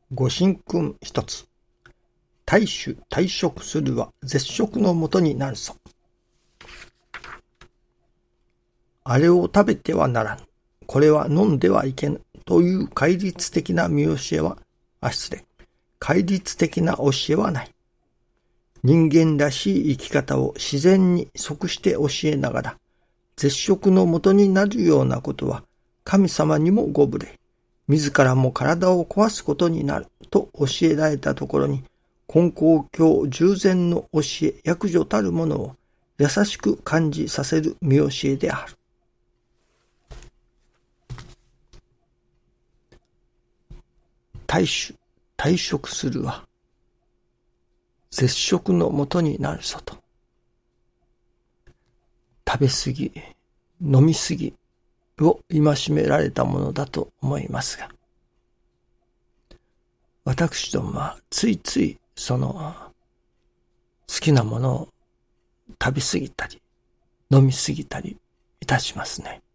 ご神君一つ。大酒大食するは絶食のもとになるぞ。あれを食べてはならぬ。これは飲んではいけぬ。という戒律的な見教えは、戒律的な教えはない。人間らしい生き方を自然に即して教えながら、絶食のもとになるようなことは、神様にもご無礼。自らも体を壊すことになると教えられたところに、金光教従前の教え、約女たるものを優しく感じさせる見教えである。大酒、大食するは、絶食のもとになるぞと。食べ過ぎ、飲み過ぎを戒められたものだと思いますが、私どもはついついその好きなものを食べ過ぎたり、飲み過ぎたりいたしますね。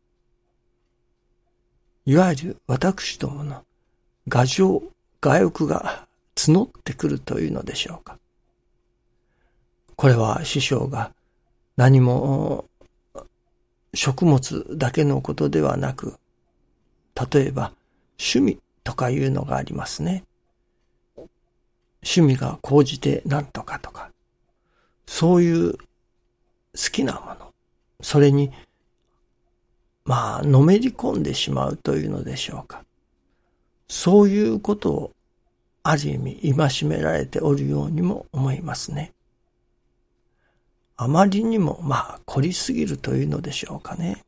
いわゆる私どもの我情、我欲が募ってくるというのでしょうか。これは師匠が何も食物だけのことではなく、例えば趣味とかいうのがありますね。趣味が高じて何とかとか、そういう好きなもの、それにのめり込んでしまうというのでしょうか。そういうことをある意味戒められておるようにも思いますね。あまりにも凝りすぎるというのでしょうかね。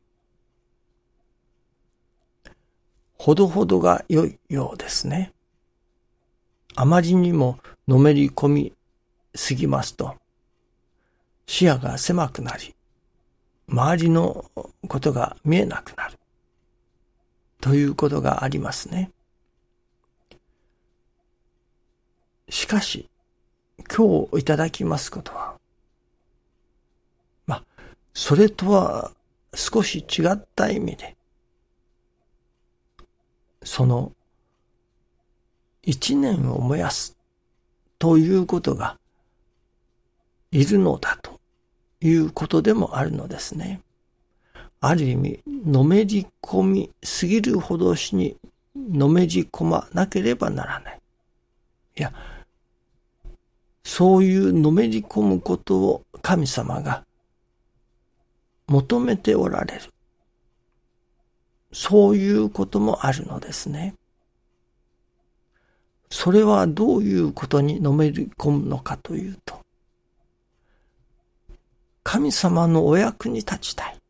ほどほどが良いようですね。あまりにものめり込みすぎますと、視野が狭くなり、周りのことが見えなくなるということがありますね。しかし、今日いただきますことは、それとは少し違った意味で、その一年を燃やすということがいるのだということでもあるのですね。ある意味、のめり込みすぎるほどしにのめり込まなければならない。いや、そういうのめり込むことを神様が求めておられる。そういうこともあるのですね。それはどういうことにのめり込むのかというと、神様のお役に立ちたい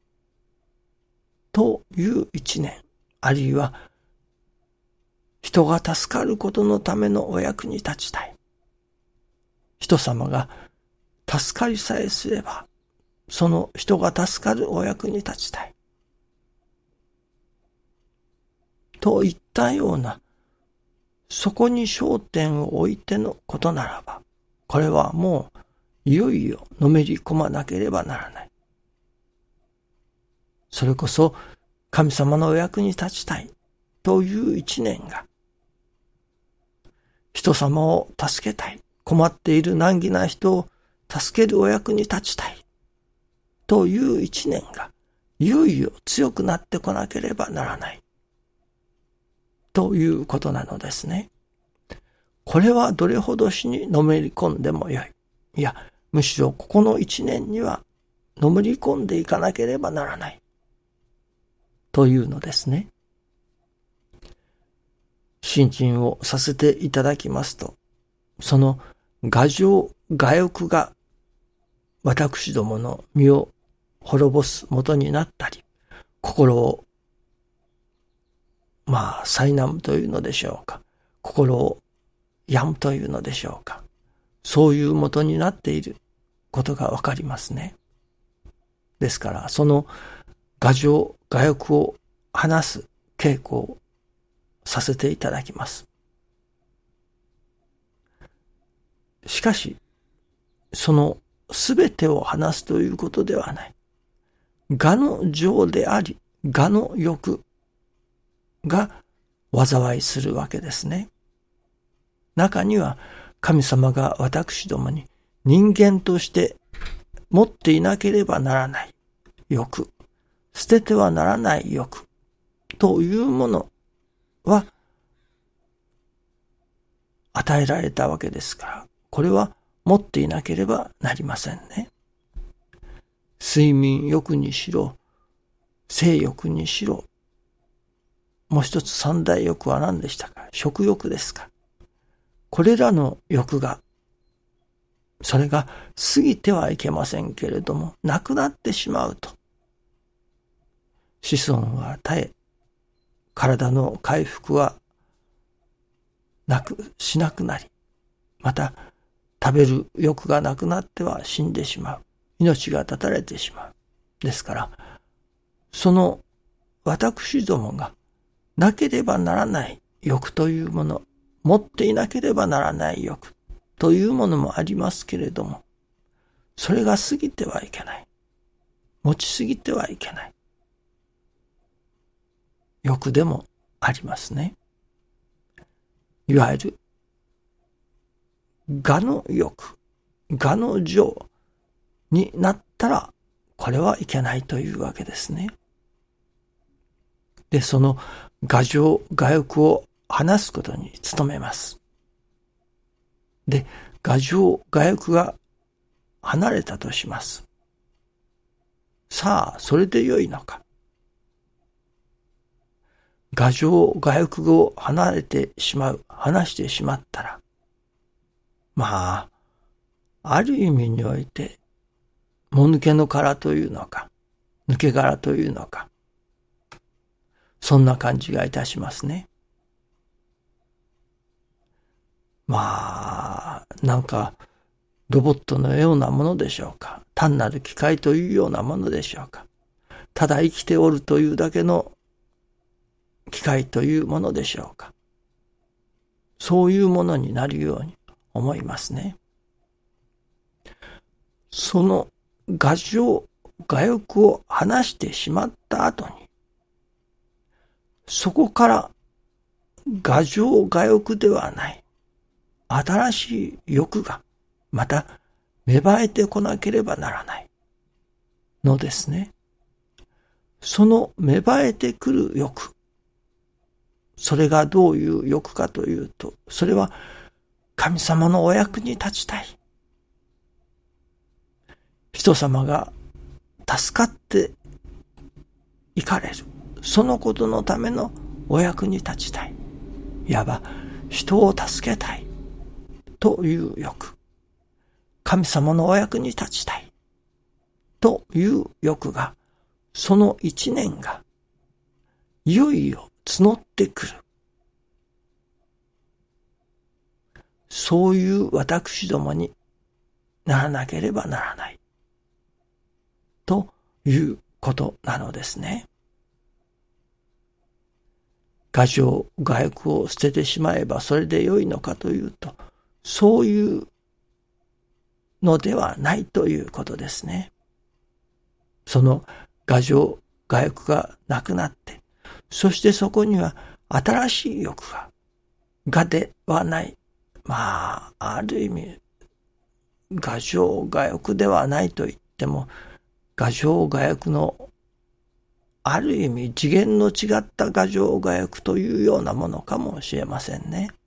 という一年、あるいは人が助かることのためのお役に立ちたい。人様が助かりさえすれば、その人が助かるお役に立ちたい。といったような、そこに焦点を置いてのことならば、これはもういよいよのめり込まなければならない。それこそ神様のお役に立ちたいという一年が、人様を助けたい、困っている難儀な人を助けるお役に立ちたいという一年が、いよいよ強くなってこなければならないということなのですね。これはどれほどしにのめり込んでもよい。いや、むしろここの一年にはのめり込んでいかなければならないというのですね。信心をさせていただきますと、その我情、我欲が私どもの身を滅ぼすもとになったり、心を苛むというのでしょうか。心を病むというのでしょうか。そういうもとになっていることがわかりますね。ですから、その我情、我欲を離す稽古をさせていただきます。しかし、そのすべてを話すということではない。我の情であり、我の欲が災いするわけですね。 中には神様が私どもに人間として持っていなければならない欲、捨ててはならない欲というものは与えられたわけですから、これは持っていなければなりませんね。睡眠欲にしろ、性欲にしろ、もう一つ三大欲は何でしたか？食欲ですか？これらの欲が、それが過ぎてはいけませんけれども、なくなってしまうと、子孫は絶え、体の回復はしなくなり、また食べる欲がなくなっては死んでしまう。命が絶たれてしまう。ですから、その私どもがなければならない欲というもの、持っていなければならない欲というものもありますけれども、それが過ぎてはいけない。持ちすぎてはいけない。欲でもありますね。いわゆる我の欲、我の情になったら、これはいけないというわけですね。で、その我情、我欲を離すことに努めます。で、我情、我欲が離れたとします。さあ、それで良いのか。我情、我欲を離してしまったら、まあ、ある意味において、もぬけの殻というのか、抜け殻というのか、そんな感じがいたしますね。まあ、なんか、ロボットのようなものでしょうか。単なる機械というようなものでしょうか。ただ生きておるというだけの機械というものでしょうか。そういうものになるように思いますね。その我情、我欲を離してしまった後に、そこから我情、我欲ではない新しい欲がまた芽生えてこなければならないのですね。その芽生えてくる欲、それがどういう欲かというと、それは神様のお役に立ちたい。人様が助かっていかれる。そのことのためのお役に立ちたい。いわば人を助けたいという欲。神様のお役に立ちたいという欲が、その一年がいよいよ募ってくる。そういう私どもにならなければならないということなのですね。我情、我欲を捨ててしまえばそれで良いのかというと、そういうのではないということですね。その我情、我欲がなくなって、そしてそこには新しい欲がではない。まあ、ある意味、我情、我欲ではないと言っても、我情、我欲のある意味次元の違った我情我欲というようなものかもしれませんね。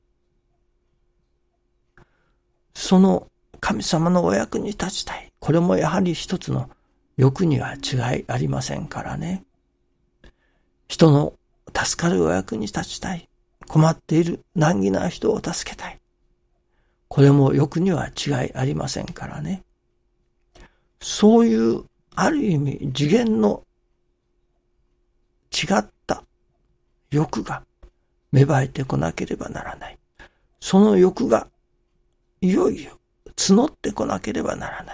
その神様のお役に立ちたい。これもやはり一つの欲には違いありませんからね。人の助かるお役に立ちたい。困っている難儀な人を助けたい。これも欲には違いありませんからね。そういうある意味次元の違った欲が芽生えてこなければならない。その欲がいよいよ募ってこなければならない。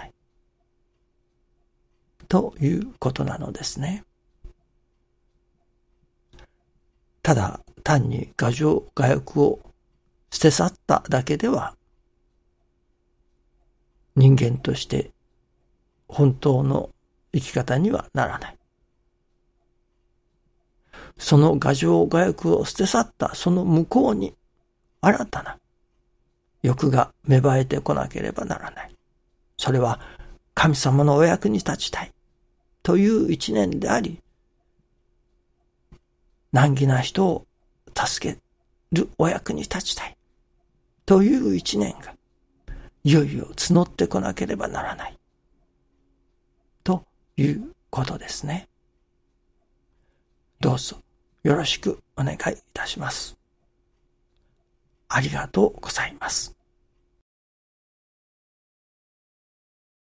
ということなのですね。ただ単に我情我欲を捨て去っただけでは人間として本当の生き方にはならない。その我情我欲を捨て去ったその向こうに新たな欲が芽生えてこなければならない。それは神様のお役に立ちたいという一年であり、難儀な人を助けるお役に立ちたいという一年がいよいよ募ってこなければならないということですね。どうぞよろしくお願いいたします。ありがとうございます。